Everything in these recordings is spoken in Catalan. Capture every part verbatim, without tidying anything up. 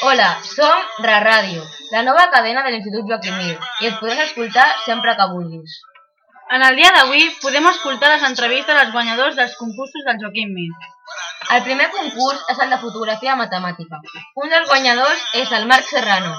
Hola, som Ra Ràdio, la nova cadena de l'Institut Joaquim Mir, i ens podràs escoltar sempre que vulguis. En el dia d'avui podem escoltar les entrevistes als guanyadors dels concursos del Joaquim Mir. El primer concurs és el de fotografia matemàtica. Un dels guanyadors és el Marc Serrano.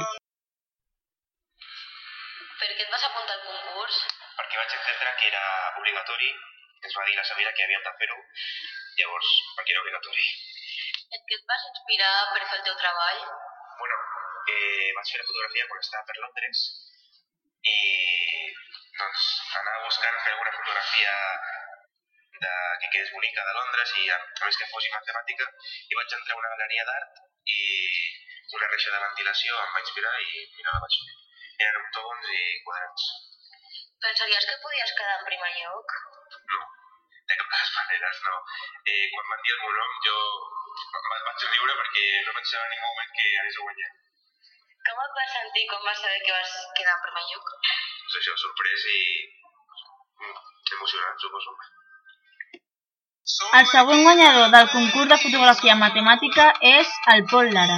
Per què et vas apuntar al concurs? Perquè vaig entendre que era obligatori, ens va dir la Sabina que havíem de fer-ho, llavors, perquè era obligatori. En què et vas inspirar per fer el teu treball? Bueno, eh, vaig fer la fotografia quan estava per Londres i doncs anava buscant fer alguna fotografia de, que quedés bonica de Londres i a, a més que fos matemàtica, i vaig entrar a una galeria d'art i una reixa de ventilació em va inspirar i mira, la vaig fer. Eren octògons i quadrats. Pensaries que podies quedar en primer lloc? No, de cap de les maneres, no. Eh, quan van dir el meu nom jo vaig riure perquè no pensava en ningú moment que anés a guanyar. Com et vas sentir quan vas saber que vas quedar en primer lloc? Doncs això, sorprès i emocionat, suposo. El següent guanyador del concurs de fotografia matemàtica és el Pol Lara.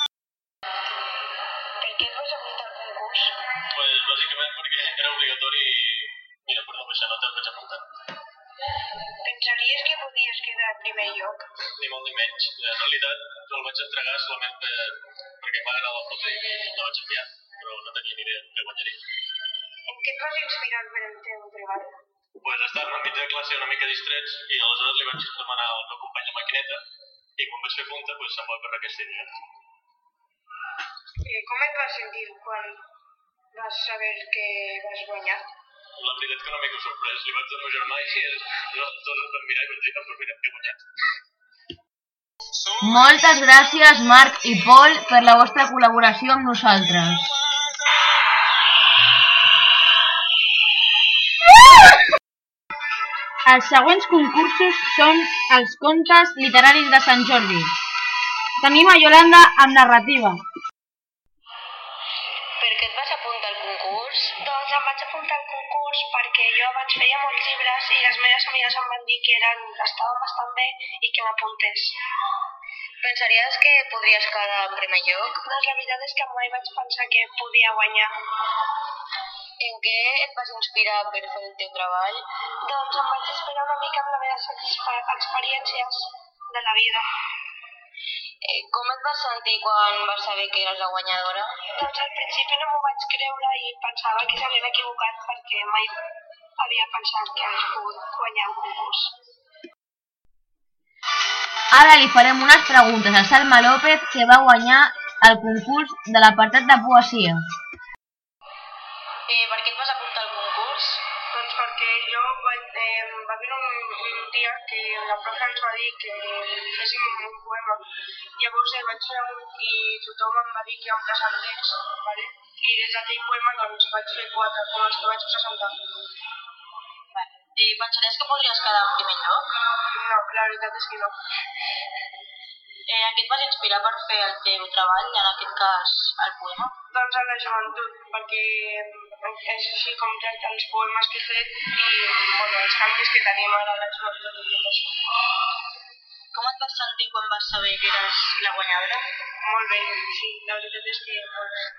Per què et vas apuntar al concurs? Pues bàsicament perquè era obligatori i mira, per no baixar nota em vaig apuntar. Pensaries que podies quedar en primer lloc? Ni molt ni menys. En realitat el vaig entregar solament per, perquè m'ha agradat la foto i la vaig enviar, però no tenia ni idea que guanyaria. En què et vas inspirar per el teu treball? Pues estàvem enmig de classe una mica distrets i aleshores li vaig demanar al meu company la maquineta i quan vaig fer punta pues, se'm va per aquesta idea. Eh, com et vas sentir quan vas saber que vas guanyar? La veritat que una mica sorprès. Li vaig dir al meu germà i els dos ens vam mirar i vaig dir que per mira, he guanyat. Moltes gràcies, Marc i Pol, per la vostra col·laboració amb nosaltres. Els següents concursos són els contes literaris de Sant Jordi. Tenim a Iolanda amb narrativa. Per què et vas apuntar al concurs? Doncs em vaig apuntar al concurs perquè jo abans feia molts llibres i les meves amigues em van dir que eren, estaven bastant bé i que m'apuntés. Pensaries que podries quedar en primer lloc? Doncs la veritat és que mai vaig pensar que podia guanyar. En què et vas inspirar per fer el teu treball? Doncs em vaig inspirar una mica amb les meves exper experiències de la vida. Eh, com et vas sentir quan vas saber que eres la guanyadora? Doncs al principi no m'ho vaig creure i pensava que s'havien equivocat perquè mai havia pensat que hagués pogut guanyar un concurs. Ara li farem unes preguntes a Salma López, que va guanyar el concurs de l'apartat de poesia. Eh, per què et vas apuntar al concurs? Doncs perquè jo vaig, eh, va haver un, un dia que la profe ens va dir que féssim un poema. Llavors el vaig fer un i tothom em va dir que em presentés, ¿vale? I des d'aquell poema doncs vaig fer quatre com els que vaig presentar. Vale. I pensaries que podries quedar en primer lloc? No, la veritat és que no. Eh, en què et vas inspirar per fer el teu treball, en aquest cas el poema? Doncs en la joventut, perquè és així com tracta els poemes que he fet i bueno, els canvis que tenim ara a la joventut i tot això. Com et vas sentir quan vas saber que eres la guanyadora? Molt bé, sí, la veritat és que molt bé.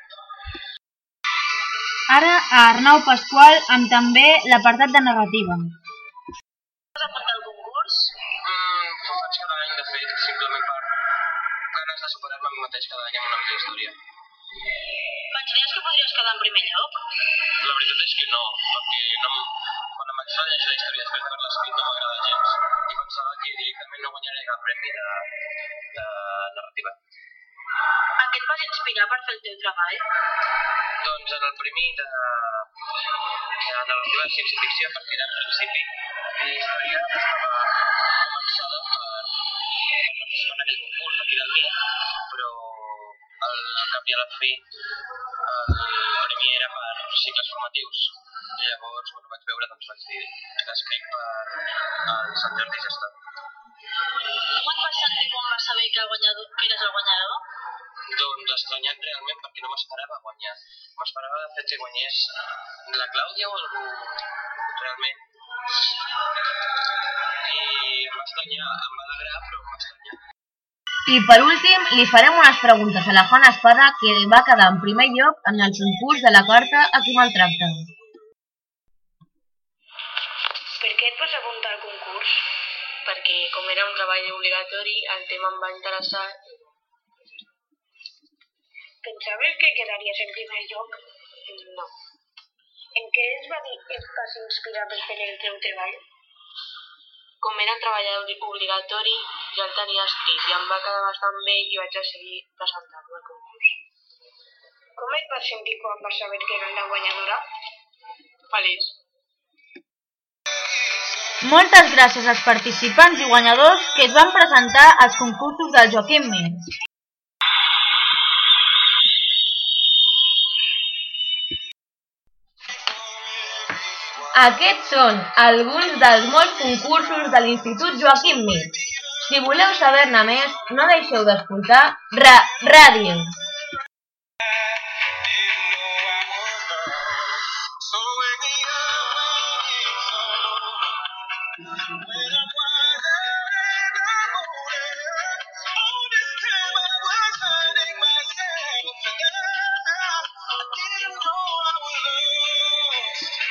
Ara a Arnau Pasqual amb també l'apartat de narrativa. Vas apuntar al concurs? Mm, ho faig cada any, de fet, simplement per ganes de superar-me a mi mateix cada any amb una millor història. Pensaries que podries quedar en primer lloc? La veritat és que no, perquè no, quan em vaig llegir la història després d'haver-la escrit no m'agrada gens i pensava que directament no guanyaré cap premi de, de narrativa. En què et vas inspirar per fer el teu treball? Doncs en el premi de, de narrativa de ciència-ficció, perquè era en principi la història estava començada per, per participar en aquell concurs aquí del Mir, però al cap i a la fi el premi era per cicles formatius. I llavors, quan ho vaig veure, doncs vaig dir que escric per el Sant Jordi i ja està. Com et vas sentir quan vas saber que, guanyador, que eres el guanyador? Doncs estranyat realment perquè no m'esperava guanyar. M'esperava de fet que guanyés la Clàudia o algú realment. I em va estranyar, em va alegrar, però em va estranyar. I per últim, li farem unes preguntes a la Juana Espada, que va quedar en primer lloc en el concurs de la carta a qui maltracta. Per què et vas apuntar al concurs? Perquè com era un treball obligatori, el tema em va interessar. Pensaves que quedaries en primer lloc? No. En què es va dir et vas inspirar per fer el teu treball? Com era un treball obligatori, ja el tenia escrit i em va quedar bastant bé i vaig decidir presentar-me al concurs. Com et vas sentir quan vas saber que eres la guanyadora? Feliç. Moltes gràcies als participants i guanyadors que es van presentar als concursos del Joaquim Mir. Aquests són alguns dels molts concursos de l'Institut Joaquim Mir. Si voleu saber-ne més, no deixeu d'escoltar Ra Ràdio. When I'm